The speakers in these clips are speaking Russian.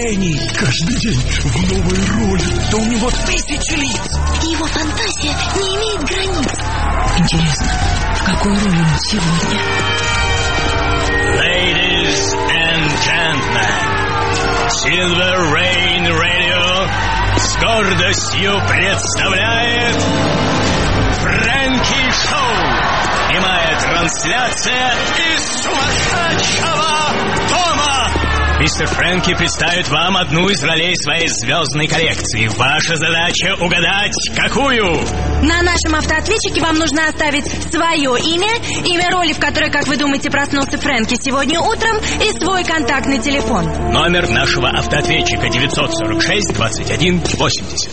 гений. Каждый день в новой роли. Да у него 1000 лиц. И его фантазия не имеет границ. Интересно, в какой роли он сегодня? Ladies and gentlemen, Silver Rain Radio с гордостью представляет Фрэнки Шоу. Прямая трансляция из сумасшедшего дома. Мистер Фрэнки представит вам одну из ролей своей звездной коллекции. Ваша задача угадать, какую? На нашем автоответчике вам нужно оставить свое имя роли, в которой, как вы думаете, проснулся Фрэнки сегодня утром, и свой контактный телефон. Номер нашего автоответчика 946 21 80.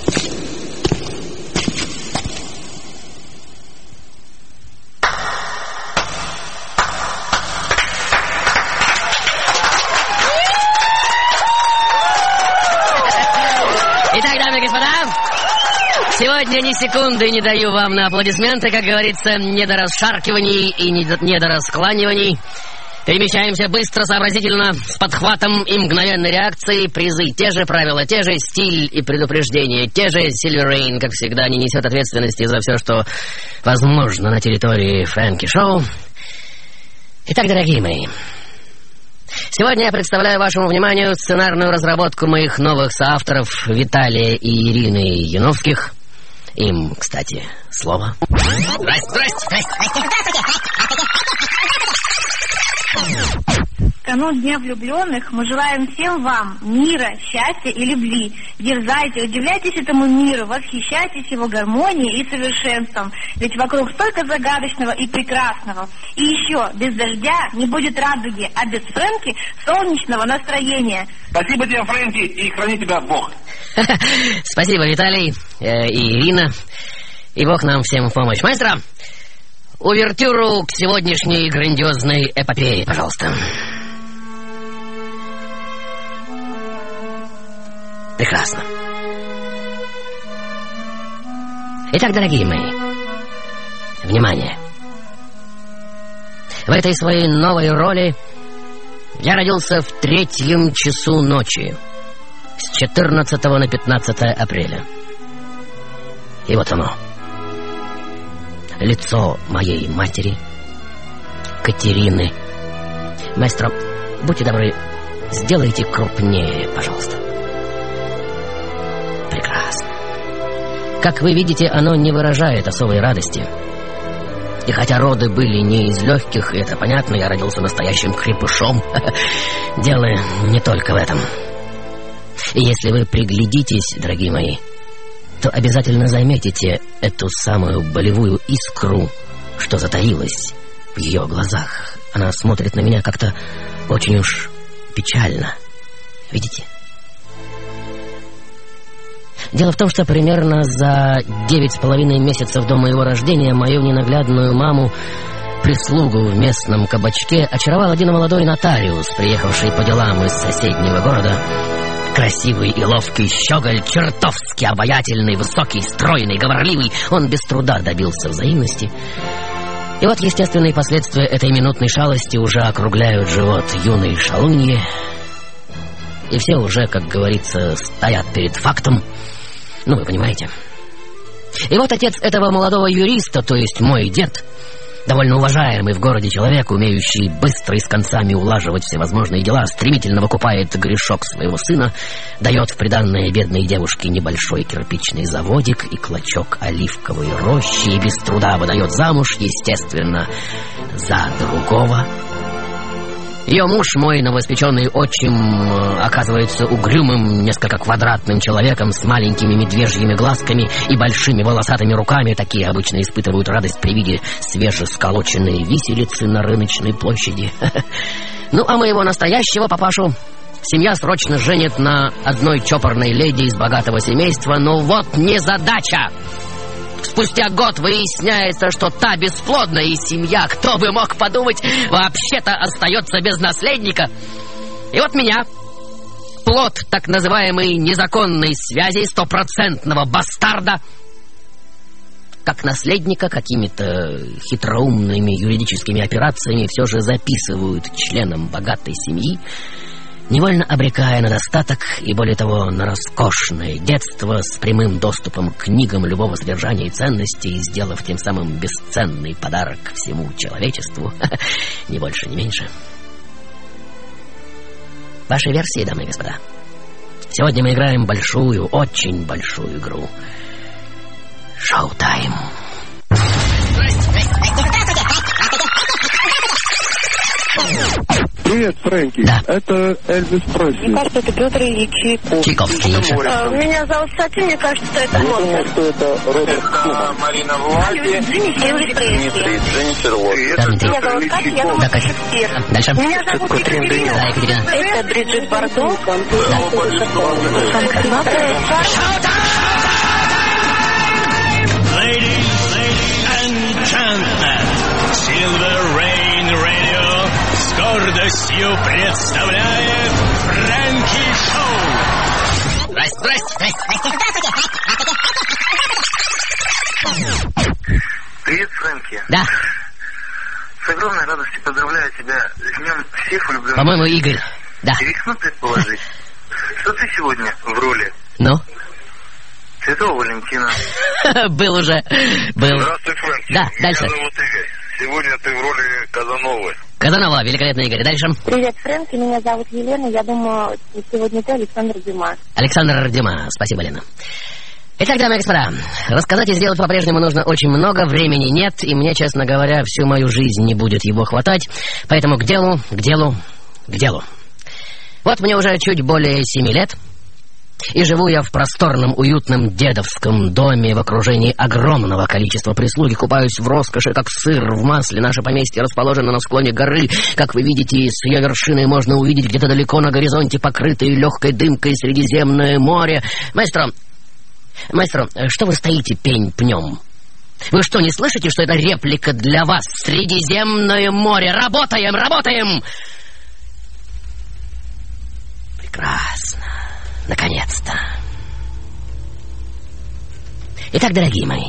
Сегодня ни секунды не даю вам на аплодисменты, как говорится, не до расшаркиваний и не до раскланиваний. Перемещаемся быстро, сообразительно, с подхватом и мгновенной реакцией. Призы те же, правила те же, стиль и предупреждения те же. Silver Rain, как всегда, не несет ответственности за все, что возможно на территории Фрэнки Шоу. Итак, дорогие мои, сегодня я представляю вашему вниманию сценарную разработку моих новых соавторов Виталия и Ирины Яновских. Им, кстати, слово. Здрасте. В канун Дня влюбленных мы желаем всем вам мира, счастья и любви. Дерзайте, удивляйтесь этому миру, восхищайтесь его гармонией и совершенством. Ведь вокруг столько загадочного и прекрасного. И еще, без дождя не будет радуги, а без Фрэнки солнечного настроения. Спасибо тебе, Фрэнки, и храни тебя Бог. Спасибо, Виталий и Ирина. И Бог нам всем в помощь. Маэстро, увертюру к сегодняшней грандиозной эпопее, пожалуйста. Прекрасно. Итак, дорогие мои, внимание. В этой своей новой роли я родился в 3 часу ночи, с 14 на 15 апреля. И вот оно. Лицо моей матери, Катерины. Маэстро, будьте добры, сделайте крупнее, пожалуйста. Прекрасно. Как вы видите, оно не выражает особой радости. И хотя роды были не из легких, и это понятно, я родился настоящим крепышом. Дело не только в этом. И если вы приглядитесь, дорогие мои, то обязательно заметите эту самую болевую искру, что затаилась в ее глазах. Она смотрит на меня как-то очень уж печально. Видите? Дело в том, что примерно за 9,5 месяцев до моего рождения мою ненаглядную маму, прислугу в местном кабачке, очаровал один молодой нотариус, приехавший по делам из соседнего города. Красивый и ловкий щеголь, чертовски обаятельный, высокий, стройный, говорливый. Он без труда добился взаимности. И вот естественные последствия этой минутной шалости уже округляют живот юной шалуньи. И все уже, как говорится, стоят перед фактом. Ну, вы понимаете. И вот отец этого молодого юриста, то есть мой дед, довольно уважаемый в городе человек, умеющий быстро и с концами улаживать всевозможные дела, стремительно выкупает грешок своего сына, дает в приданное бедной девушке небольшой кирпичный заводик и клочок оливковой рощи, и без труда выдает замуж, естественно, за другого. Ее муж, мой новоиспеченный отчим, оказывается угрюмым, несколько квадратным человеком с маленькими медвежьими глазками и большими волосатыми руками. Такие обычно испытывают радость при виде свежесколоченной виселицы на рыночной площади. Ну, а моего настоящего папашу семья срочно женит на одной чопорной леди из богатого семейства. Но вот незадача! Спустя год выясняется, что та бесплодна, и семья, кто бы мог подумать, вообще-то остается без наследника. И вот меня, плод так называемой незаконной связи, 100% бастарда, как наследника какими-то хитроумными юридическими операциями все же записывают членом богатой семьи невольно обрекая на достаток и, более того, на роскошное детство с прямым доступом к книгам любого содержания и ценности, и сделав тем самым бесценный подарок всему человечеству, ни больше, ни меньше. Ваши версии, дамы и господа. Сегодня мы играем большую, очень большую игру. Шоу-тайм. Привет, Фрэнки. Да. Это Эльвис Пресли. Мне кажется, это Петр Ильич Чайковский. Меня зовут Сати, мне кажется, это Я думаю, что это Роберт Шуман. Марина Влади. Дженнифер Лоуренс. Да, Дмитрий. Меня зовут Катя, я думаю, Да, Катя. Шекспир. Дальше. Меня зовут Екатерина. Да, Екатерина. Это Бриджит Бардо. Ladies and gentlemen, Silver Rain Radio с гордостью представляет Фрэнки Шоу. Здрасте. Привет, Фрэнки. Да, С огромной радостью поздравляю тебя с днем всех влюбленных. по-моему, Игорь. Да. И рискну предположить, что ты сегодня в роли Ну? Святого Валентина. Был уже. Был. Здравствуй, Фрэнки. Да, дальше. Меня зовут Игорь. Сегодня ты в роли Казановы. Казанова, великолепный Игорь. Дальше. Привет, Фрэнки, меня зовут Елена. Я думаю, сегодня ты Александр Дюма. Александр Дюма. Спасибо, Лена. Итак, дамы и господа, рассказать и сделать по-прежнему нужно очень много, времени нет, и мне, честно говоря, всю мою жизнь не будет его хватать, поэтому к делу. Вот мне уже чуть более 7 лет, и живу я в просторном, уютном дедовском доме в окружении огромного количества прислуги, купаюсь в роскоши, как сыр в масле. Наше поместье расположено на склоне горы. Как вы видите, с ее вершины можно увидеть где-то далеко на горизонте покрытое легкой дымкой Средиземное море. Маэстро, что вы стоите пень пнем? Вы что, не слышите, что это реплика для вас? Средиземное море! Работаем! Прекрасно. Наконец-то. Итак, дорогие мои,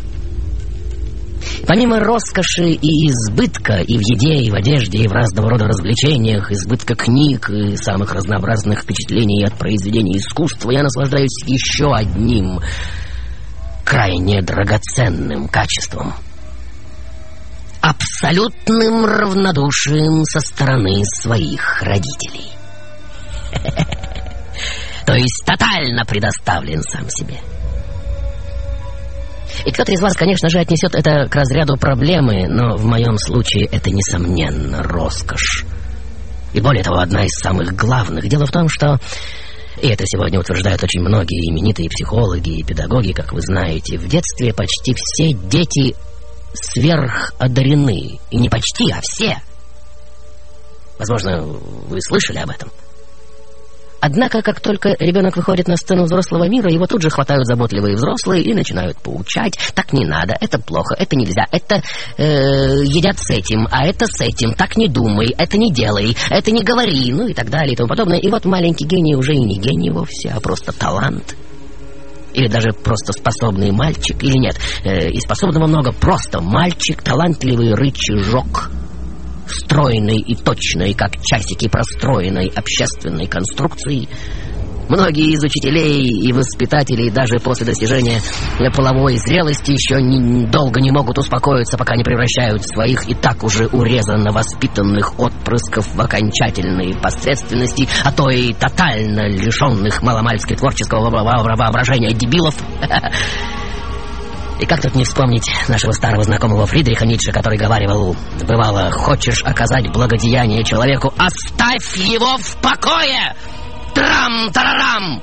помимо роскоши и избытка и в еде, и в одежде, и в разного рода развлечениях, избытка книг и самых разнообразных впечатлений от произведений искусства, я наслаждаюсь еще одним крайне драгоценным качеством — абсолютным равнодушием со стороны своих родителей. То есть тотально предоставлен сам себе. И кто-то из вас, конечно же, отнесет это к разряду проблемы, но в моем случае это, несомненно, роскошь. И более того, одна из самых главных. Дело в том, что, и это сегодня утверждают очень многие именитые психологи и педагоги, как вы знаете, в детстве почти все дети сверходарены. И не почти, а все. Возможно, вы слышали об этом. Однако, как только ребенок выходит на сцену взрослого мира, его тут же хватают заботливые взрослые и начинают поучать. Так не надо, это плохо, это нельзя, это едят с этим, а это с этим. Так не думай, это не делай, это не говори, ну и так далее и тому подобное. И вот маленький гений уже и не гений вовсе, а просто талант. Или даже просто способный мальчик, или нет, и способного много, просто мальчик, талантливый рычажок стройной и точной, как часики простроенной общественной конструкции. Многие из учителей и воспитателей даже после достижения половой зрелости еще долго не могут успокоиться, пока не превращают своих и так уже урезанно воспитанных отпрысков в окончательные посредственности, а то и тотально лишенных маломальски творческого воображения дебилов. И как тут не вспомнить нашего старого знакомого Фридриха Ницше, который говаривал: бывало, хочешь оказать благодеяние человеку, оставь его в покое! Трам-тарарам!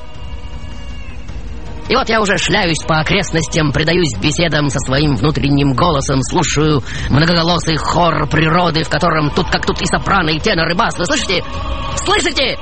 И вот я уже шляюсь по окрестностям, предаюсь беседам со своим внутренним голосом, слушаю многоголосый хор природы, в котором тут как тут и сопрано, и тенор, и бас. Вы слышите? Слышите?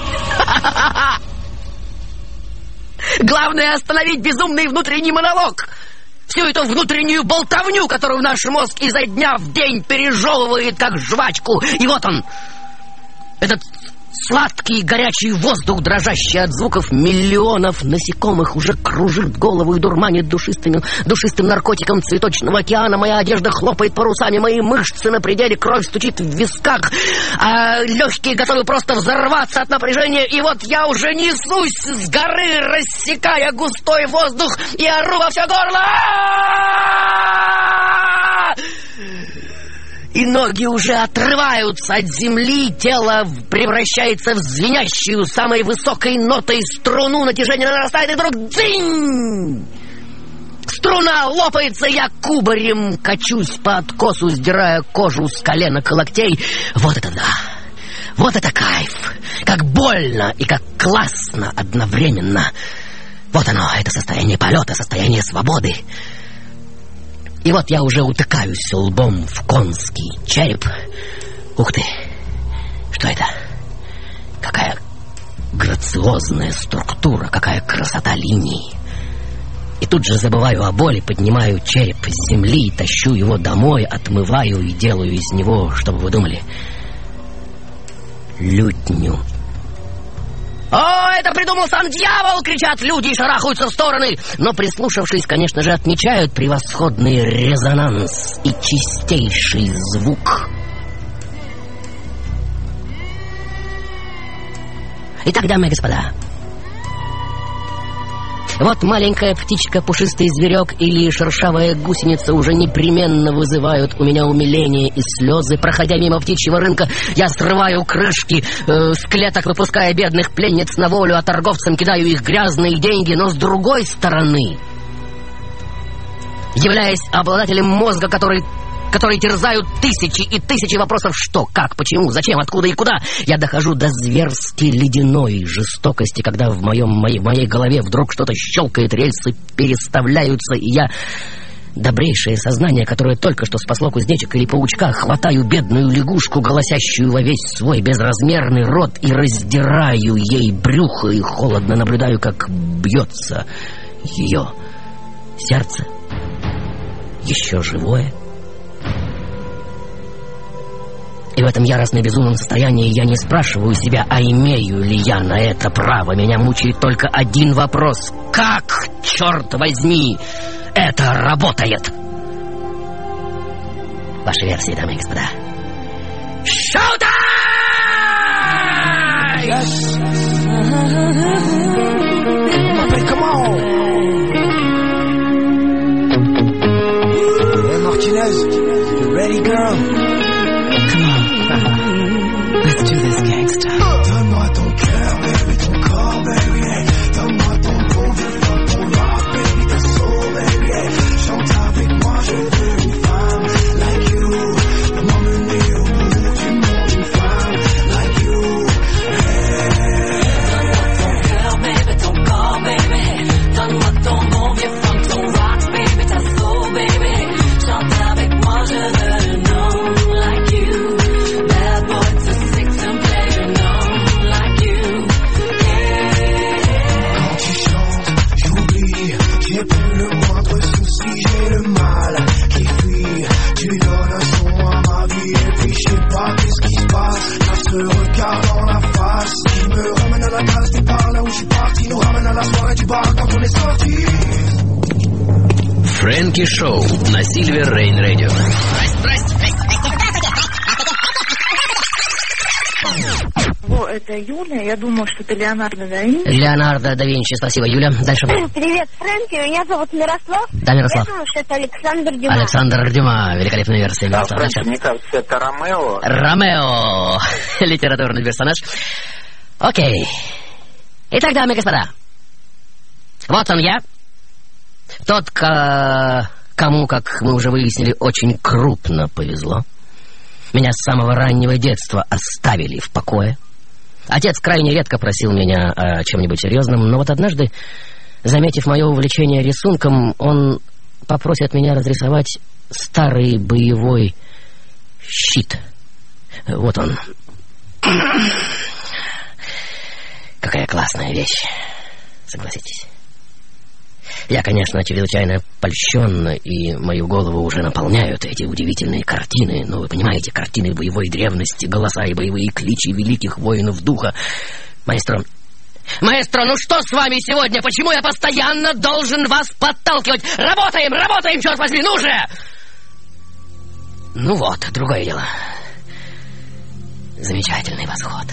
Главное — остановить безумный внутренний монолог. Всю эту внутреннюю болтовню, которую наш мозг изо дня в день пережевывает, как жвачку. И вот он, этот Сладкий горячий воздух, дрожащий от звуков миллионов насекомых, уже кружит голову и дурманит душистым наркотиком цветочного океана. Моя одежда хлопает парусами, мои мышцы на пределе, кровь стучит в висках, а легкие готовы просто взорваться от напряжения. И вот я уже несусь с горы, рассекая густой воздух, и ору во все горло. И ноги уже отрываются от земли, тело превращается в звенящую самой высокой нотой струну, натяжение нарастает, и вдруг дзынь! Струна лопается, я кубарем качусь по откосу, сдирая кожу с коленок и локтей. Вот это да! Вот это кайф! Как больно и как классно одновременно! Вот оно, это состояние полета, состояние свободы. И вот я уже утыкаюсь лбом в конский череп. Ух ты! Что это? Какая грациозная структура, какая красота линий. И тут же забываю о боли, поднимаю череп с земли, тащу его домой, отмываю и делаю из него, чтобы вы думали, лютню. «О, это придумал сам дьявол!» — кричат люди и шарахаются в стороны. Но, прислушавшись, конечно же, отмечают превосходный резонанс и чистейший звук. Итак, дамы и господа, вот маленькая птичка, пушистый зверек или шершавая гусеница уже непременно вызывают у меня умиление и слезы. Проходя мимо птичьего рынка, я срываю крышки с клеток, выпуская бедных пленниц на волю, а торговцам кидаю их грязные деньги. Но с другой стороны, являясь обладателем мозга, которые терзают тысячи и тысячи вопросов: что, как, почему, зачем, откуда и куда, я дохожу до зверски ледяной жестокости, когда в моей голове вдруг что-то щелкает, рельсы переставляются, и я, добрейшее сознание, которое только что спасло кузнечик или паучка, хватаю бедную лягушку, голосящую во весь свой безразмерный рот, и раздираю ей брюхо, и холодно наблюдаю, как бьется ее сердце, еще живое. И в этом яростно-безумном состоянии я не спрашиваю себя, а имею ли я на это право. Меня мучает только один вопрос: как, черт возьми, это работает? Ваши версии, дамы и господа. Шоу-тайм! Yes. Come on. Hey, Martinez, you ready, girl? Come on. Let's do this, gangsta. Donne-moi ton cœur, baby, ton corps, baby. Donne-moi ton bon vivant, ton rock, baby, ta soul, baby. Chante avec moi, je veux une femme like you. M'emmener au bout du monde, une femme like you. Donne-moi ton cœur, baby, ton corps, baby. Donne-moi ton bon vivant, ton rock, baby, ta soul, baby. Chante avec moi, je veux une femme like you. J'ai plus le moindre souci, j'ai le mal qui fuit. Tu donnes un son à ma vie et puis je sais pas qu'est-ce qui se passe. Là ce regard dans la face qui me ramène à la case du bar, là où je suis parti, nous ramène à la soirée du bar quand on est sorti. Фрэнки Шоу на Silver Rain Radio. О, это Юля, я думала, что это Леонардо да Винчи. Леонардо да Винчи, спасибо, Юля. Дальше. Привет, Фрэнки, меня зовут Мирослав. Да, Мирослав. Я думаю, что это Александр Дюма. Александр Дюма, великолепная версия. Да, Фрэнки, мне кажется, это Ромео. Ромео, литературный персонаж. Окей. Итак, дамы и господа, вот он я. Тот, кому, как мы уже выяснили, очень крупно повезло. Меня с самого раннего детства оставили в покое. Отец крайне редко просил меня о чем-нибудь серьезном, но вот однажды, заметив мое увлечение рисунком, он попросит меня разрисовать старый боевой щит. Вот он. Какая классная вещь, согласитесь. Я, конечно, чрезвычайно польщен, и мою голову уже наполняют эти удивительные картины. Ну, вы понимаете, картины боевой древности, голоса и боевые кличи великих воинов духа. Маэстро, ну что с вами сегодня? Почему я постоянно должен вас подталкивать? Работаем, черт возьми, ну же! Ну вот, другое дело. Замечательный восход.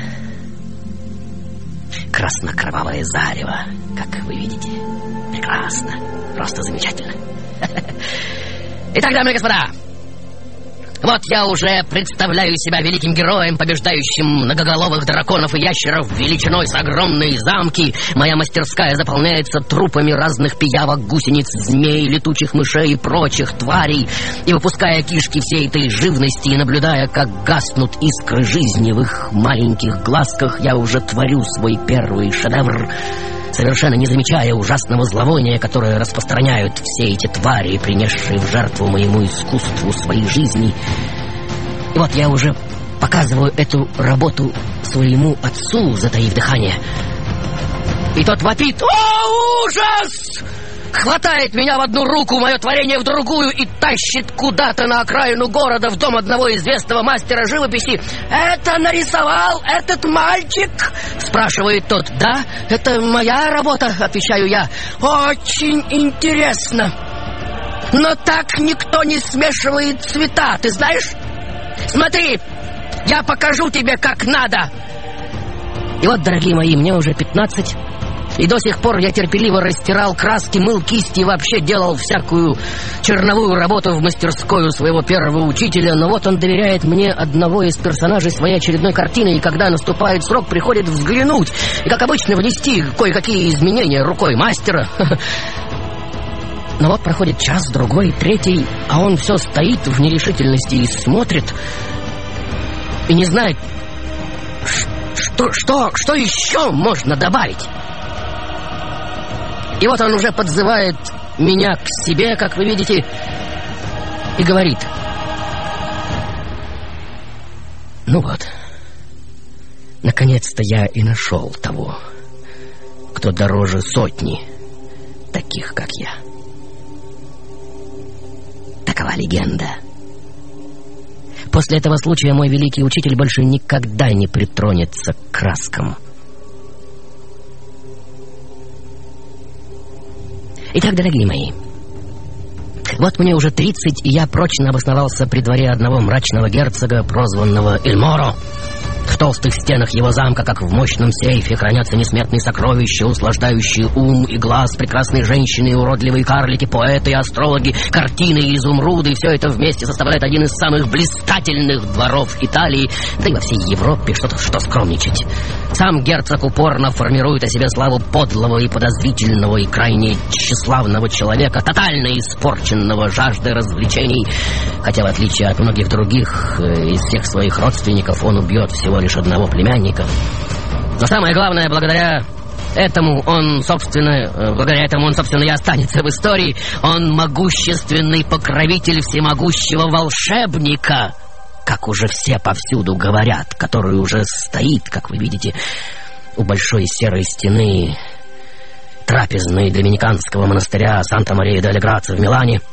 Красно-кровавое зарево, как вы видите. Прекрасно, просто замечательно. Итак, дамы и господа, вот я уже представляю себя великим героем, побеждающим многоголовых драконов и ящеров величиной с огромные замки. Моя мастерская заполняется трупами разных пиявок, гусениц, змей, летучих мышей и прочих тварей. И выпуская кишки всей этой живности и наблюдая, как гаснут искры жизни в их маленьких глазках, я уже творю свой первый шедевр, совершенно не замечая ужасного зловония, которое распространяют все эти твари, принесшие в жертву моему искусству своей жизни. И вот я уже показываю эту работу своему отцу, затаив дыхание. И тот вопит: «О, ужас!» Хватает меня в одну руку, мое творение в другую, и тащит куда-то на окраину города, в дом одного известного мастера живописи. «Это нарисовал этот мальчик?» Спрашивает тот. «Да, это моя работа», отвечаю я. «Очень интересно. Но так никто не смешивает цвета, ты знаешь? Смотри, я покажу тебе, как надо». И вот, дорогие мои, мне уже 15. И до сих пор я терпеливо растирал краски, мыл кисти и вообще делал всякую черновую работу в мастерскую своего первого учителя. Но вот он доверяет мне одного из персонажей своей очередной картины, и когда наступает срок, приходит взглянуть и, как обычно, внести кое-какие изменения рукой мастера. Но вот проходит час, другой, третий, а он все стоит в нерешительности и смотрит, и не знает, что еще можно добавить. И вот он уже подзывает меня к себе, как вы видите, и говорит: «Ну вот, наконец-то я и нашел того, кто дороже сотни таких, как я». Такова легенда. После этого случая мой великий учитель больше никогда не притронется к краскам. Итак, дорогие мои, вот мне уже 30, и я прочно обосновался при дворе одного мрачного герцога, прозванного Эльморо. В толстых стенах его замка, как в мощном сейфе, хранятся несметные сокровища, услаждающие ум и глаз, прекрасные женщины, уродливые карлики, поэты и астрологи, картины и изумруды. И все это вместе составляет один из самых блистательных дворов Италии, да и во всей Европе, что скромничать. Сам герцог упорно формирует о себе славу подлого и подозрительного и крайне тщеславного человека, тотально испорченного жаждой развлечений, хотя в отличие от многих других из всех своих родственников он убьет всего лишь одного племянника. Но самое главное, благодаря этому он, собственно, и останется в истории. Он могущественный покровитель всемогущего волшебника, как уже все повсюду говорят, который уже стоит, как вы видите, у большой серой стены трапезной доминиканского монастыря Санта-Мария-дель-Грацио в Милане.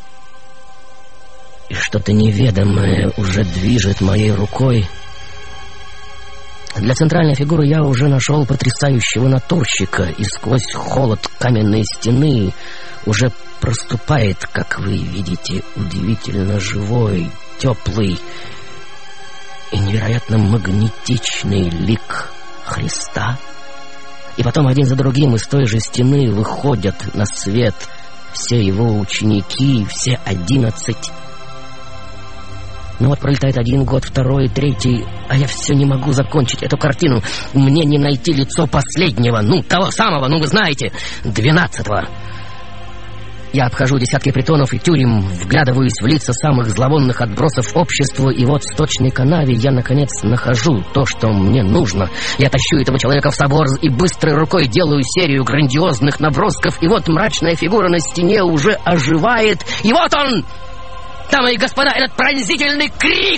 И что-то неведомое уже движет моей рукой. Для центральной фигуры я уже нашел потрясающего натурщика, и сквозь холод каменной стены уже проступает, как вы видите, удивительно живой, теплый и невероятно магнетичный лик Христа. И потом один за другим из той же стены выходят на свет все его ученики, все 11. Ну вот пролетает один год, второй, третий, а я все не могу закончить эту картину. Мне не найти лицо последнего, того самого, вы знаете, 12-го. Я обхожу десятки притонов и тюрем, вглядываюсь в лица самых зловонных отбросов общества, и вот в сточной канаве я, наконец, нахожу то, что мне нужно. Я тащу этого человека в собор и быстрой рукой делаю серию грандиозных набросков, и вот мрачная фигура на стене уже оживает, и вот он! Дамы и господа, этот пронзительный крик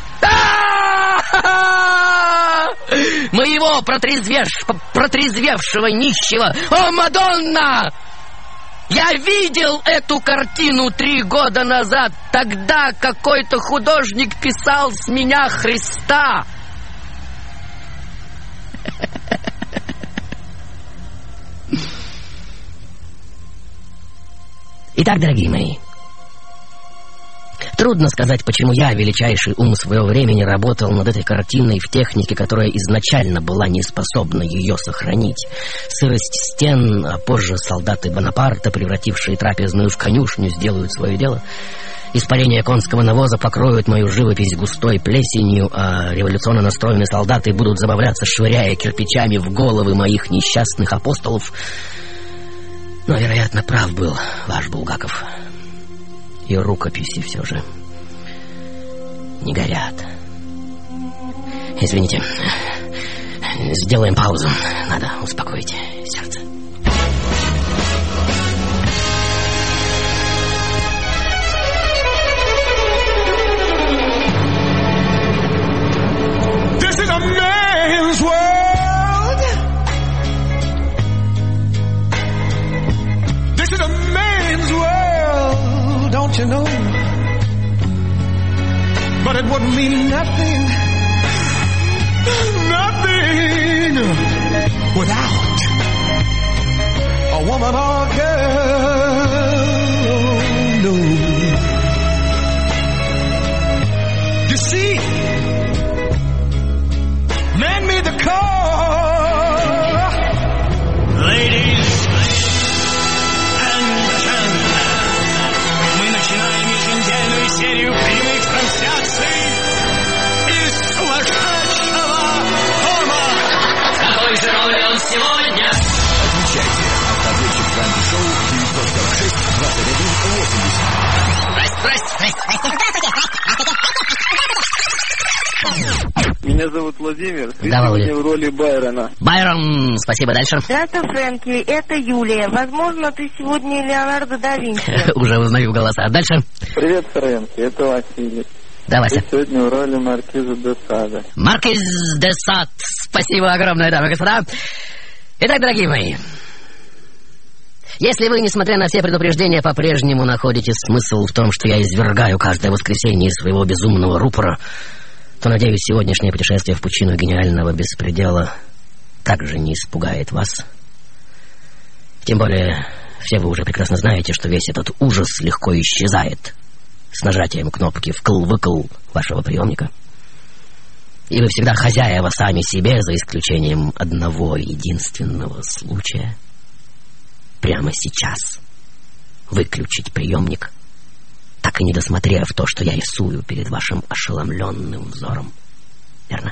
моего протрезвевшего нищего! О, Мадонна! Я видел эту картину 3 года назад. Тогда какой-то художник писал с меня Христа. Итак, дорогие мои, трудно сказать, почему я, величайший ум своего времени, работал над этой картиной в технике, которая изначально была не способна ее сохранить. Сырость стен, а позже солдаты Бонапарта, превратившие трапезную в конюшню, сделают свое дело. Испарение конского навоза покроют мою живопись густой плесенью, а революционно настроенные солдаты будут забавляться, швыряя кирпичами в головы моих несчастных апостолов. Но, вероятно, прав был ваш Булгаков. И рукописи все же не горят. Извините, сделаем паузу. Надо успокоить сердце. This is a man's world. This is a man's world, don't you know? But it would mean nothing, nothing without a woman or girl. No. You see, man made the call. Ladies and gentlemen, мы начинаем еженедельную серию прямых трансляций из сумасшедшего дома. Какой же роли он сегодня? Отвечайте. Автоответчик Фрэнки Шоу 946-2180. Меня зовут Владимир. Ты Да, Володя. сегодня в роли Байрона. Байрон, спасибо, дальше. Здравствуй, Фрэнки, это Юлия. Возможно, ты сегодня Леонардо да Винчи. Уже узнаю голоса. Дальше. Привет, Фрэнки, это Василий. Да, Вася. Ты сегодня в роли Маркиза де Сада. Маркиз де Сад. Спасибо огромное, дамы и господа. Итак, дорогие мои, если вы, несмотря на все предупреждения, по-прежнему находите смысл в том, что я извергаю каждое воскресенье из своего безумного рупора, то, надеюсь, сегодняшнее путешествие в пучину гениального беспредела также не испугает вас. Тем более, все вы уже прекрасно знаете, что весь этот ужас легко исчезает с нажатием кнопки «вкл-выкл» вашего приемника. И вы всегда хозяева сами себе, за исключением одного единственного случая. Прямо сейчас выключить приемник, так и не досмотрев то, что я рисую перед вашим ошеломленным взором. Верно?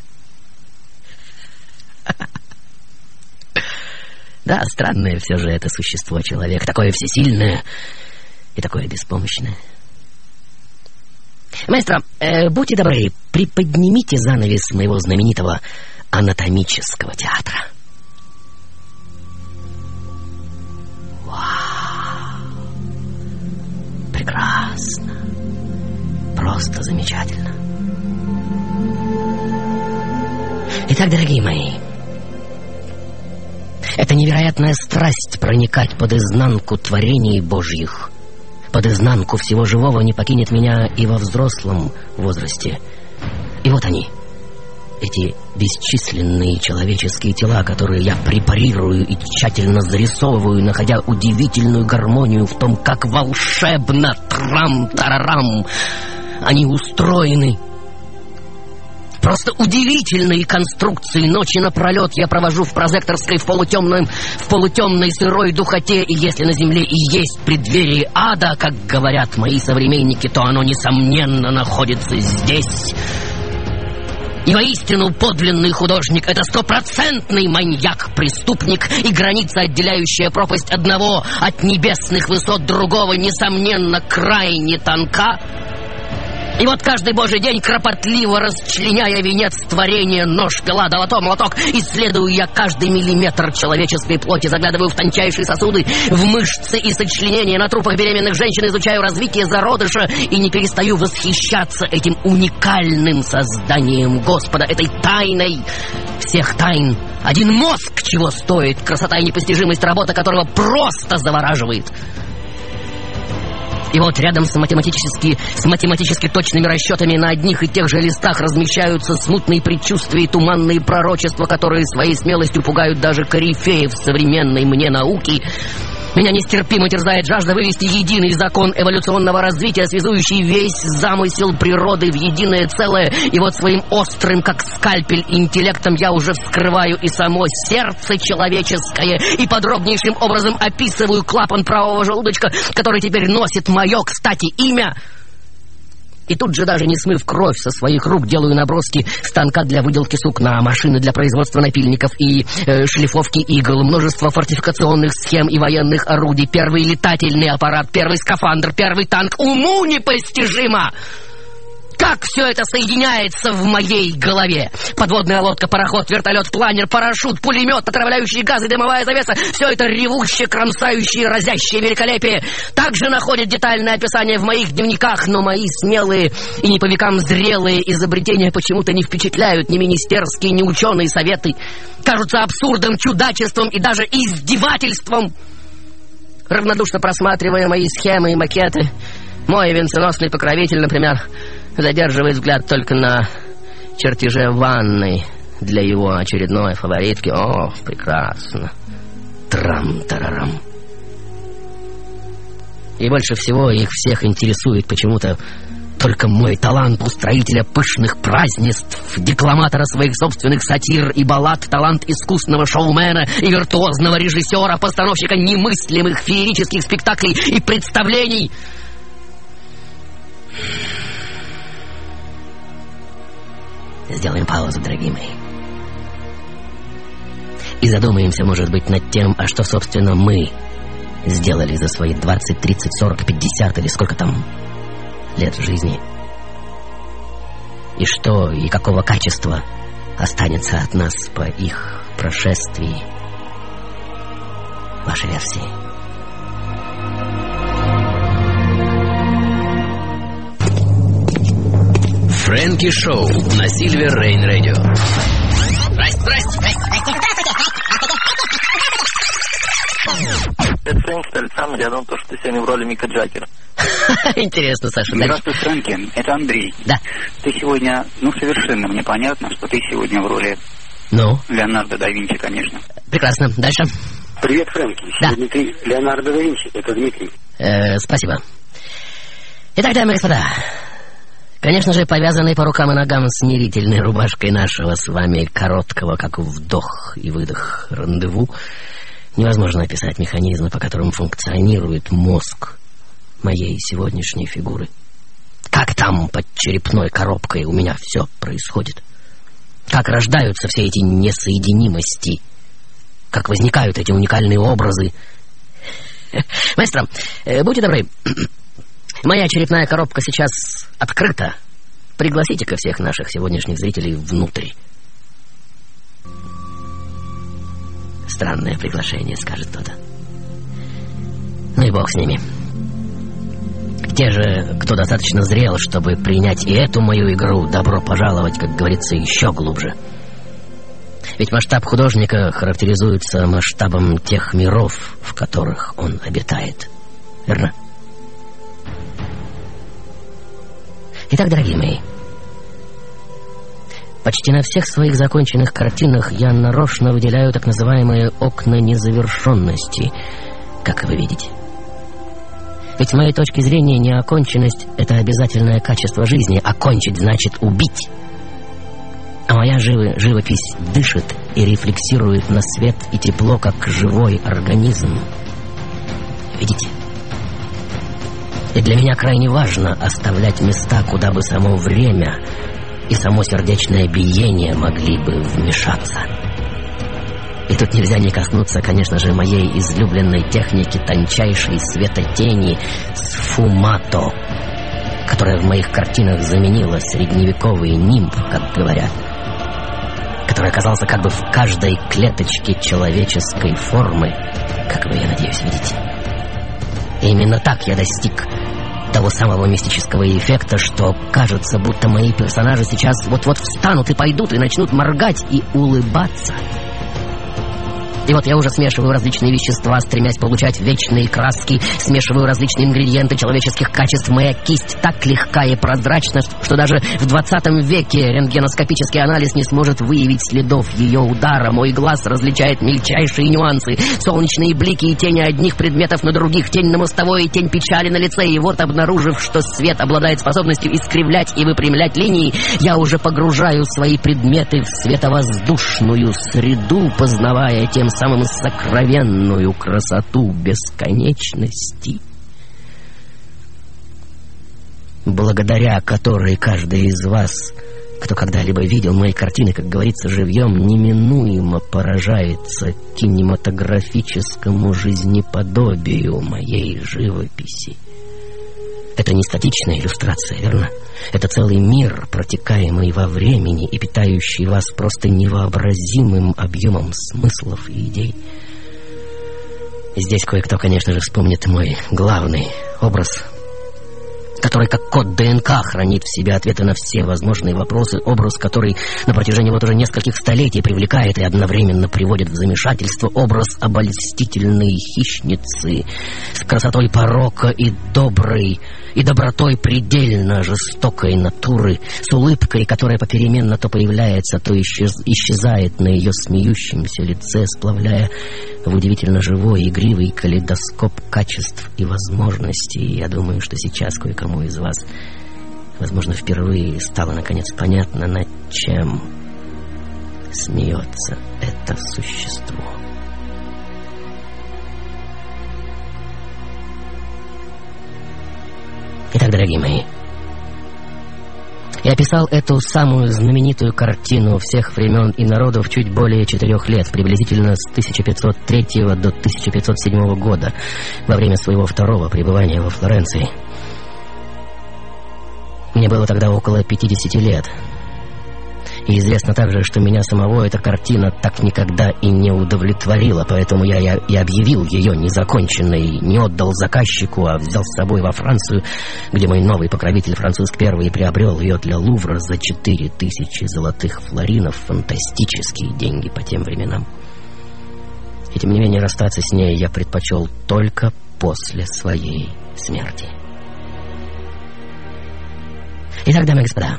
Да, странное все же это существо человек. Такое всесильное и такое беспомощное. Маэстро, будьте добры, приподнимите занавес моего знаменитого анатомического театра. Вау! Прекрасно. Просто замечательно. Итак, дорогие мои, это невероятная страсть проникать под изнанку творений Божьих, под изнанку всего живого, не покинет меня и во взрослом возрасте. И вот они, эти бесчисленные человеческие тела, которые я препарирую и тщательно зарисовываю, находя удивительную гармонию в том, как волшебно трам-тарарам они устроены. Просто удивительные конструкции. Ночи напролет я провожу в прозекторской в полутемной сырой духоте. И если на земле и есть преддверие ада, как говорят мои современники, то оно, несомненно, находится здесь. И воистину подлинный художник — это стопроцентный маньяк-преступник, и граница, отделяющая пропасть одного от небесных высот другого, несомненно, крайне тонка. И вот каждый божий день, кропотливо расчленяя венец творения, нож, пила, долото, молоток, исследую я каждый миллиметр человеческой плоти, заглядываю в тончайшие сосуды, в мышцы и сочленения на трупах беременных женщин, изучаю развитие зародыша и не перестаю восхищаться этим уникальным созданием Господа, этой тайной всех тайн. Один мозг чего стоит, красота и непостижимость, работа которого просто завораживает. И вот рядом с математически точными расчетами на одних и тех же листах размещаются смутные предчувствия и туманные пророчества, которые своей смелостью пугают даже корифеев современной мне науки. Меня нестерпимо терзает жажда вывести единый закон эволюционного развития, связующий весь замысел природы в единое целое. И вот своим острым, как скальпель, интеллектом я уже вскрываю и само сердце человеческое, и подробнейшим образом описываю клапан правого желудочка, который теперь носит мое, кстати, имя. И тут же, даже не смыв кровь со своих рук, делаю наброски станка для выделки сукна, машины для производства напильников и шлифовки игл, множество фортификационных схем и военных орудий, первый летательный аппарат, первый скафандр, первый танк. Уму непостижимо! Как все это соединяется в моей голове? Подводная лодка, пароход, вертолет, планер, парашют, пулемет, отравляющие газы, дымовая завеса. Все это ревущее, кромсающее, разящее великолепие также находит детальное описание в моих дневниках, но мои смелые и не по векам зрелые изобретения почему-то не впечатляют ни министерские, ни ученые советы. Кажутся абсурдом, чудачеством и даже издевательством. Равнодушно просматривая мои схемы и макеты, мой венценосный покровитель, например, задерживает взгляд только на чертеже ванной для его очередной фаворитки. О, прекрасно. Трам-тарарам. И больше всего их всех интересует почему-то только мой талант устроителя пышных празднеств, декламатора своих собственных сатир и баллад, талант искусного шоумена и виртуозного режиссера, постановщика немыслимых феерических спектаклей и представлений. Сделаем паузу, дорогие мои. И задумаемся, может быть, над тем, а что, собственно, мы сделали за свои 20, 30, 40, 50 или сколько там лет жизни. И что, и какого качества останется от нас по их прошествии. Ваши версии. Фрэнки Шоу на Silver Rain Radio. Здрасте. Это Фрэнки, Александр, я думал, что ты сегодня в роли Мика Джаггера. Интересно, Саша. Здравствуй, Фрэнки, это Андрей. Да. Ты сегодня, совершенно мне понятно, что ты сегодня в роли Леонардо да Винчи, конечно. Прекрасно, дальше. Привет, Фрэнки. Сегодня ты Леонардо да Винчи, это Дмитрий. Спасибо. Итак, дамы и господа, конечно же, повязанный по рукам и ногам смирительной рубашкой нашего с вами короткого, как вдох и выдох, рандеву, невозможно описать механизмы, по которым функционирует мозг моей сегодняшней фигуры. Как там под черепной коробкой у меня все происходит. Как рождаются все эти несоединимости. Как возникают эти уникальные образы. Маэстро, будьте добры, моя черепная коробка сейчас открыта. Пригласите-ка всех наших сегодняшних зрителей внутрь. Странное приглашение, скажет кто-то. Ну и бог с ними. Те же, кто достаточно зрел, чтобы принять и эту мою игру, добро пожаловать, как говорится, еще глубже. Ведь масштаб художника характеризуется масштабом тех миров, в которых он обитает. Верно? Итак, дорогие мои, почти на всех своих законченных картинах я нарочно выделяю так называемые окна незавершенности, как вы видите. Ведь с моей точки зрения неоконченность — это обязательное качество жизни. Окончить значит убить. А моя живопись дышит и рефлексирует на свет и тепло, как живой организм. Видите? И для меня крайне важно оставлять места, куда бы само время и само сердечное биение могли бы вмешаться. И тут нельзя не коснуться, конечно же, моей излюбленной техники тончайшей светотени сфумато, которая в моих картинах заменила средневековый нимб, как говорят, который оказался как бы в каждой клеточке человеческой формы, как вы, я надеюсь, видите. И именно так я достиг того самого мистического эффекта, что кажется, будто мои персонажи сейчас вот-вот встанут и пойдут, и начнут моргать и улыбаться. И вот я уже смешиваю различные вещества, стремясь получать вечные краски, смешиваю различные ингредиенты человеческих качеств. Моя кисть так легка и прозрачна, что даже в 20 веке рентгеноскопический анализ не сможет выявить следов ее удара. Мой глаз различает мельчайшие нюансы, солнечные блики и тени одних предметов на других, тень на мостовой и тень печали на лице. И вот, обнаружив, что свет обладает способностью искривлять и выпрямлять линии, я уже погружаю свои предметы в световоздушную среду, познавая тем самым сокровенную красоту бесконечности, благодаря которой каждый из вас, кто когда-либо видел мои картины, как говорится, живьем, неминуемо поражается кинематографическому жизнеподобию моей живописи. Это не статичная иллюстрация, верно? Это целый мир, протекаемый во времени и питающий вас просто невообразимым объемом смыслов и идей. Здесь кое-кто, конечно же, вспомнит мой главный образ, который как код ДНК хранит в себе ответы на все возможные вопросы, образ, который на протяжении вот уже нескольких столетий привлекает и одновременно приводит в замешательство, образ обольстительной хищницы с красотой порока и добротой предельно жестокой натуры, с улыбкой, которая попеременно то появляется, то исчезает на ее смеющемся лице, сплавляя в удивительно живой, игривый калейдоскоп качеств и возможностей. Я думаю, что сейчас кое-кому из вас, возможно, впервые стало наконец понятно, над чем смеется это существо. Итак, дорогие мои, я писал эту самую знаменитую картину всех времен и народов чуть более 4 лет, приблизительно с 1503 до 1507 года, во время своего второго пребывания во Флоренции. Мне было тогда около 50 лет. И известно также, что меня самого эта картина так никогда и не удовлетворила, поэтому я и объявил ее незаконченной, не отдал заказчику, а взял с собой во Францию, где мой новый покровитель Франциск I приобрел ее для Лувра за 4000 золотых флоринов, фантастические деньги по тем временам. И тем не менее расстаться с ней я предпочел только после своей смерти. Итак, дамы и господа,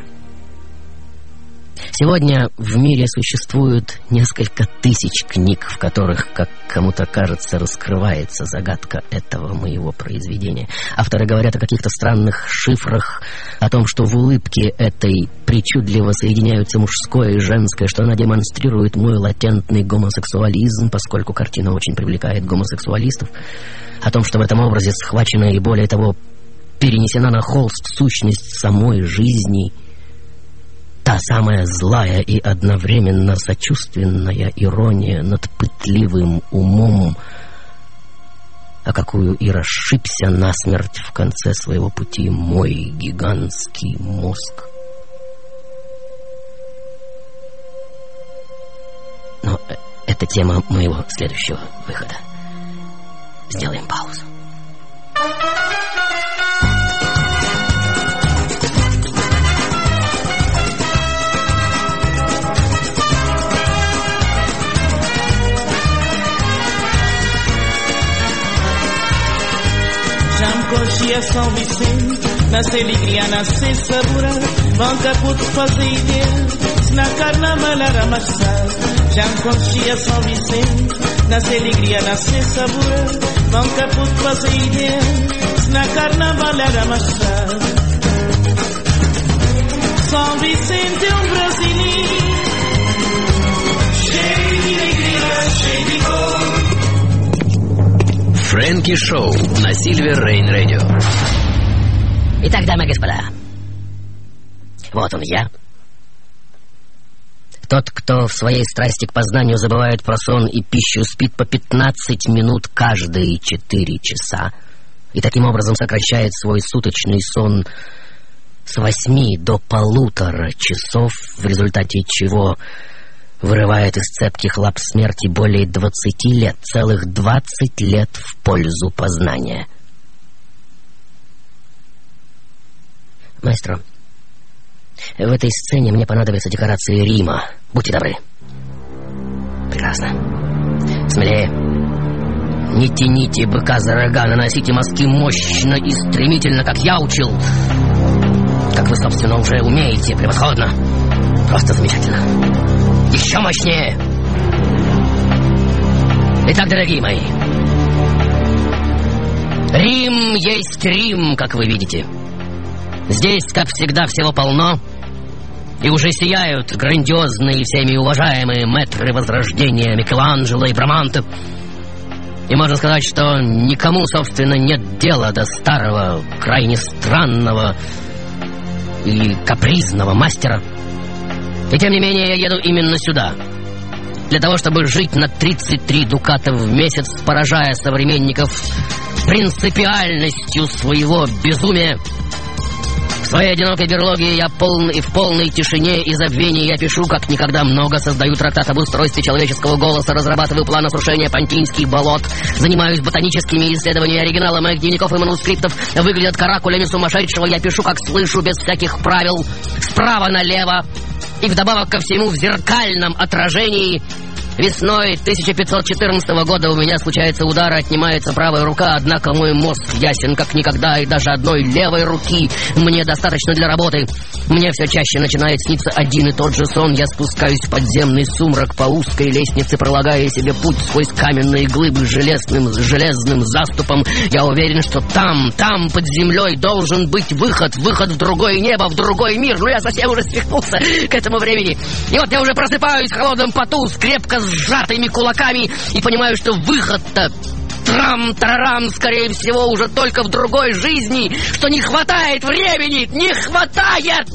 сегодня в мире существует несколько тысяч книг, в которых, как кому-то кажется, раскрывается загадка этого моего произведения. Авторы говорят о каких-то странных шифрах, о том, что в улыбке этой причудливо соединяются мужское и женское, что она демонстрирует мой латентный гомосексуализм, поскольку картина очень привлекает гомосексуалистов, о том, что в этом образе схвачена и, более того, перенесена на холст сущность самой жизни, та самая злая и одновременно сочувственная ирония над пытливым умом, о какую и расшибся насмерть в конце своего пути мой гигантский мозг. Но это тема моего следующего выхода. Сделаем паузу. Conchia São Vicente, nasce alegria, nasce sabor, nunca pude fazer ideia, se na carnaval era amassado. Já conchia São Vicente, nasce alegria, nasce sabor, nunca pude fazer ideia, se na carnaval era amassado. São Vicente é brasileiro, cheio de alegria, cheio de cor. Фрэнки Шоу на Сильвер Рейн Радио. Итак, дамы и господа, вот он я. Тот, кто в своей страсти к познанию забывает про сон и пищу, спит по 15 минут каждые 4 часа. И таким образом сокращает свой суточный сон с 8 до 1,5 часов, в результате чего вырывает из цепких лап смерти более 20 лет, целых 20 лет в пользу познания. Маэстро, в этой сцене мне понадобятся декорации Рима. Будьте добры. Прекрасно. Смелее. Не тяните быка за рога, наносите мазки мощно и стремительно, как я учил. Как вы, собственно, уже умеете. Превосходно. Просто замечательно. Еще мощнее. Итак, дорогие мои, Рим есть Рим, как вы видите. Здесь, как всегда, всего полно. И уже сияют грандиозные, всеми уважаемые мэтры Возрождения Микеланджело и Браманте. И можно сказать, что никому, собственно, нет дела до старого, крайне странного и капризного мастера. И тем не менее я еду именно сюда, для того, чтобы жить на 33 дуката в месяц, поражая современников принципиальностью своего безумия. В своей одинокой берлоге я в полной тишине и забвении я пишу, как никогда много, создаю трактат об устройстве человеческого голоса, разрабатываю план осушения Пантинских болот, занимаюсь ботаническими исследованиями, оригинала моих дневников и манускриптов выглядят каракулями сумасшедшего, я пишу, как слышу, без всяких правил, справа налево, и вдобавок ко всему в зеркальном отражении. Весной 1514 года у меня случается удар, отнимается правая рука, однако мой мозг ясен как никогда, и даже одной левой руки мне достаточно для работы. Мне все чаще начинает сниться один и тот же сон. Я спускаюсь в подземный сумрак по узкой лестнице, пролагая себе путь сквозь каменные глыбы железным заступом. Я уверен, что там, под землей должен быть выход в другое небо, в другой мир. Но я совсем уже свихнулся к этому времени. И вот я уже просыпаюсь в холодном поту, с крепко сжатыми кулаками, и понимаю, что выход-то трам-тарарам, скорее всего, уже только в другой жизни, что не хватает времени, не хватает!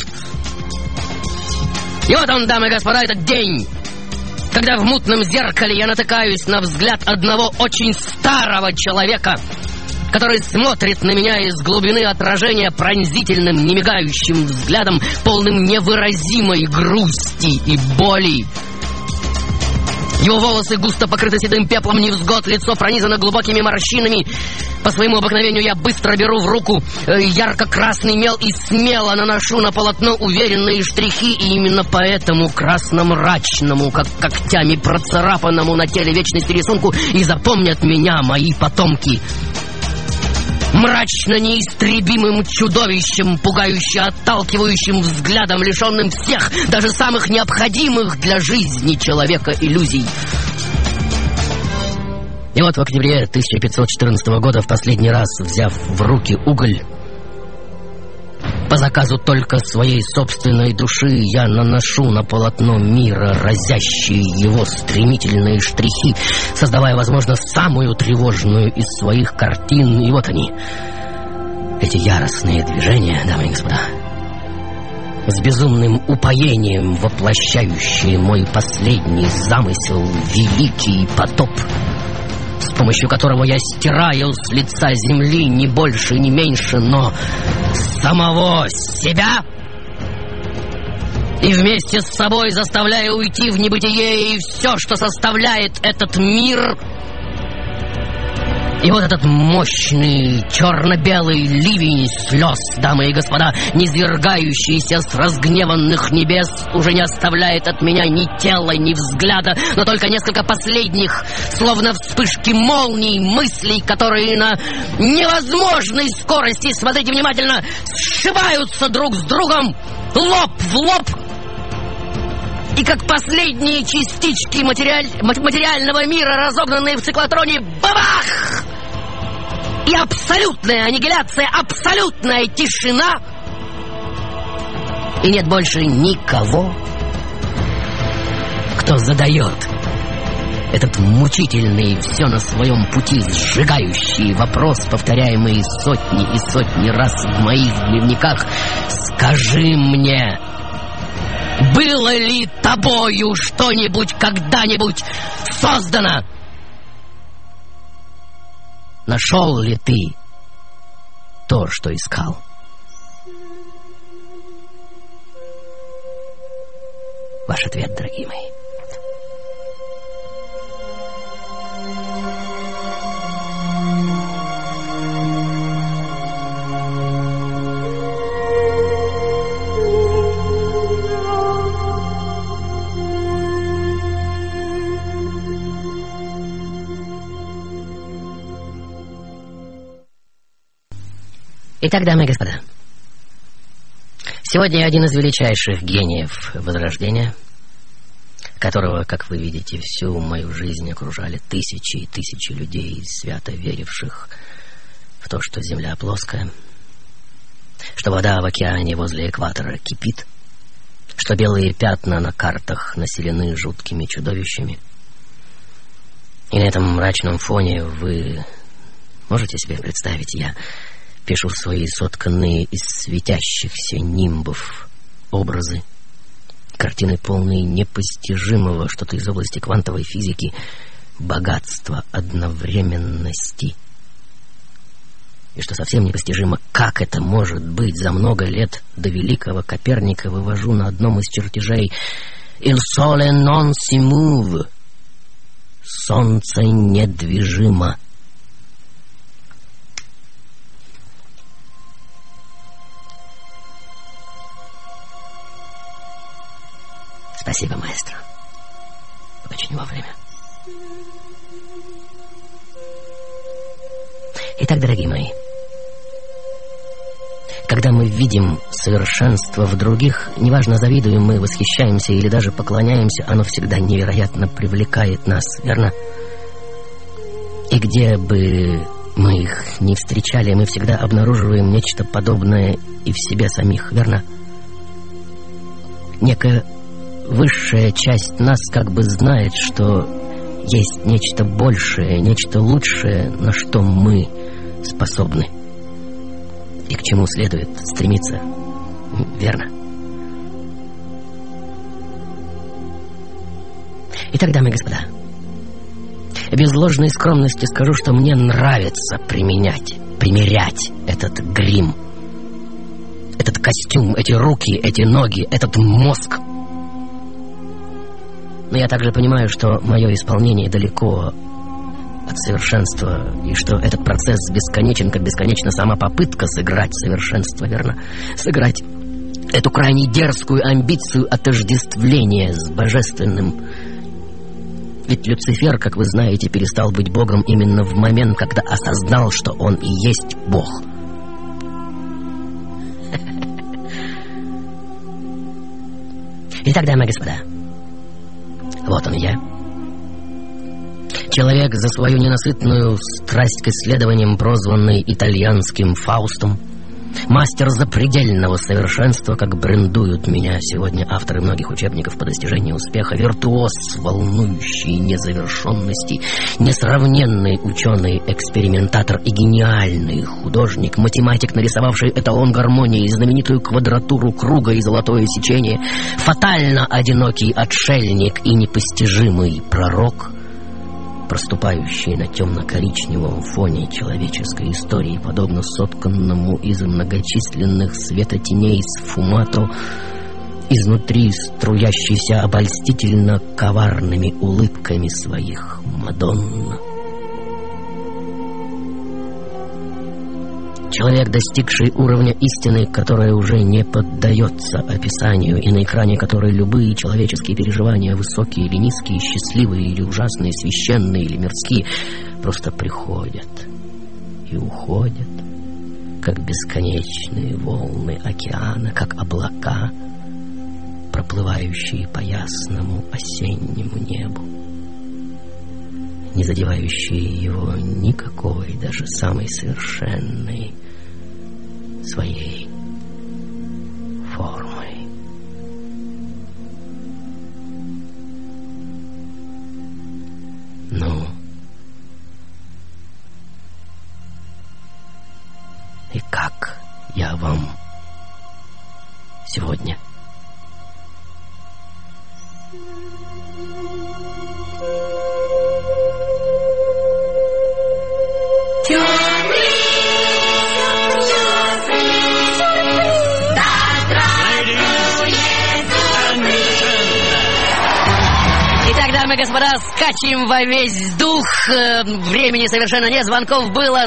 И вот он, дамы и господа, этот день, когда в мутном зеркале я натыкаюсь на взгляд одного очень старого человека, который смотрит на меня из глубины отражения пронзительным, немигающим взглядом, полным невыразимой грусти и боли. Его волосы густо покрыты седым пеплом невзгод, лицо пронизано глубокими морщинами. По своему обыкновению я быстро беру в руку ярко-красный мел и смело наношу на полотно уверенные штрихи, и именно по этому красно-мрачному, как когтями процарапанному на теле вечности рисунку и запомнят меня мои потомки. Мрачно неистребимым чудовищем, пугающе отталкивающим взглядом, лишенным всех, даже самых необходимых для жизни человека иллюзий. И вот в октябре 1514 года, в последний раз взяв в руки уголь, по заказу только своей собственной души, я наношу на полотно мира разящие его стремительные штрихи, создавая, возможно, самую тревожную из своих картин. И вот они, эти яростные движения, дамы и господа, с безумным упоением воплощающие мой последний замысел — великий потоп, с помощью которого я стираю с лица земли не больше, не меньше, но самого себя, и вместе с собой заставляю уйти в небытие и все, что составляет этот мир. И вот этот мощный черно-белый ливень слез, дамы и господа, низвергающийся с разгневанных небес, уже не оставляет от меня ни тела, ни взгляда, но только несколько последних, словно вспышки молний, мыслей, которые на невозможной скорости, смотрите внимательно, сшибаются друг с другом, лоб в лоб. И как последние частички материального мира, разогнанные в циклотроне, бабах! И абсолютная аннигиляция, абсолютная тишина. И нет больше никого, кто задает этот мучительный, все на своем пути сжигающий вопрос, повторяемый сотни и сотни раз в моих дневниках. Скажи мне, было ли тобою что-нибудь когда-нибудь создано? Нашел ли ты то, что искал? Ваш ответ, дорогие мои. Итак, дамы и господа, сегодня один из величайших гениев Возрождения, которого, как вы видите, всю мою жизнь окружали тысячи и тысячи людей, свято веривших в то, что Земля плоская, что вода в океане возле экватора кипит, что белые пятна на картах населены жуткими чудовищами. И на этом мрачном фоне вы можете себе представить, я пишу свои сотканные из светящихся нимбов образы, картины, полные непостижимого, что-то из области квантовой физики, богатства одновременности. И что совсем непостижимо, как это может быть, за много лет до великого Коперника вывожу на одном из чертежей «Il sole non si move» — «Солнце недвижимо». Спасибо, маэстро. Очень вовремя. Итак, дорогие мои, когда мы видим совершенство в других, неважно, завидуем мы, восхищаемся или даже поклоняемся, оно всегда невероятно привлекает нас, верно? И где бы мы их ни встречали, мы всегда обнаруживаем нечто подобное и в себе самих, верно? Некая высшая часть нас как бы знает, что есть нечто большее, нечто лучшее, на что мы способны и к чему следует стремиться, верно? Итак, дамы и господа, без ложной скромности скажу, что мне нравится примерять этот грим, этот костюм, эти руки, эти ноги, этот мозг. Но я также понимаю, что мое исполнение далеко от совершенства, и что этот процесс бесконечен, как бесконечна сама попытка сыграть совершенство, верно? Сыграть эту крайне дерзкую амбицию отождествления с божественным. Ведь Люцифер, как вы знаете, перестал быть Богом именно в момент, когда осознал, что он и есть Бог. Итак, дамы и господа, вот он я. Человек, за свою ненасытную страсть к исследованиям, прозванный итальянским Фаустом. Мастер запредельного совершенства, как брендуют меня сегодня авторы многих учебников по достижению успеха. Виртуоз волнующей незавершенности. Несравненный ученый-экспериментатор и гениальный художник. Математик, нарисовавший эталон гармонии, знаменитую квадратуру круга и золотое сечение. Фатально одинокий отшельник и непостижимый пророк, проступающий на темно-коричневом фоне человеческой истории, подобно сотканному из многочисленных светотеней сфумато, изнутри струящийся обольстительно коварными улыбками своих Мадонн. Человек, достигший уровня истины, которая уже не поддается описанию, и на экране которой любые человеческие переживания, высокие или низкие, счастливые или ужасные, священные или мирские, просто приходят и уходят, как бесконечные волны океана, как облака, проплывающие по ясному осеннему небу, не задевающие его никакой, даже самой совершенной своей формой. Ну, и как я вам сегодня? господа, скачем во весь дух. Времени совершенно нет. Звонков было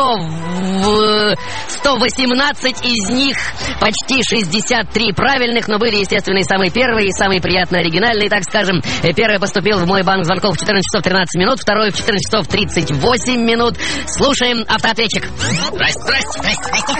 118, из них почти 63 правильных, но были, естественно, и самые первые, и самые приятно оригинальные, так скажем. Первый поступил в мой банк звонков в 14 часов 13 минут, второй в 14 часов 38 минут. Слушаем автоответчик. Здрасте.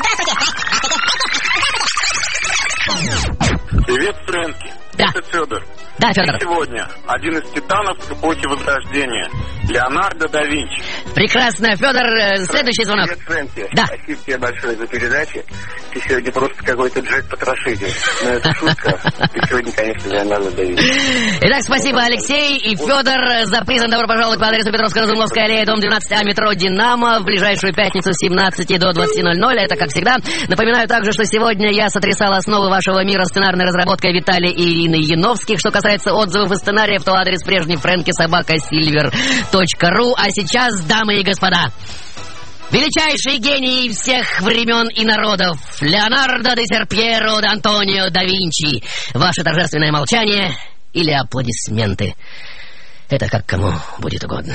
Привет, Фрэнки. Да. Это Федор. Да, Федор. Сегодня один из титанов эпохи Возрождения. Леонардо да Винчи. Прекрасно, Федор. Следующий звонок. Привет, Фрэнки. Да. Спасибо тебе большое за передачу. Ты сегодня просто какой-то Джек-потрошитель. Но это шутка. Ты сегодня, конечно, Леонардо да Винчи. Итак, спасибо, Алексей и Федор, за приз. Добро пожаловать по адресу Петровская-Разумновская аллея, дом 12А, метро «Динамо», в ближайшую пятницу с 17 до 20:00. Это как всегда. Напоминаю также, что сегодня я сотрясал основы вашего мира сценарной разработкой Виталия и Ирины Яновских. Что касается отзывов и сценариев, то адрес прежний franky@silver.ru. А сейчас, дамы и господа, величайший гений всех времен и народов, Леонардо де Серпьеро де Антонио да Винчи. Ваше торжественное молчание или аплодисменты. Это как кому будет угодно.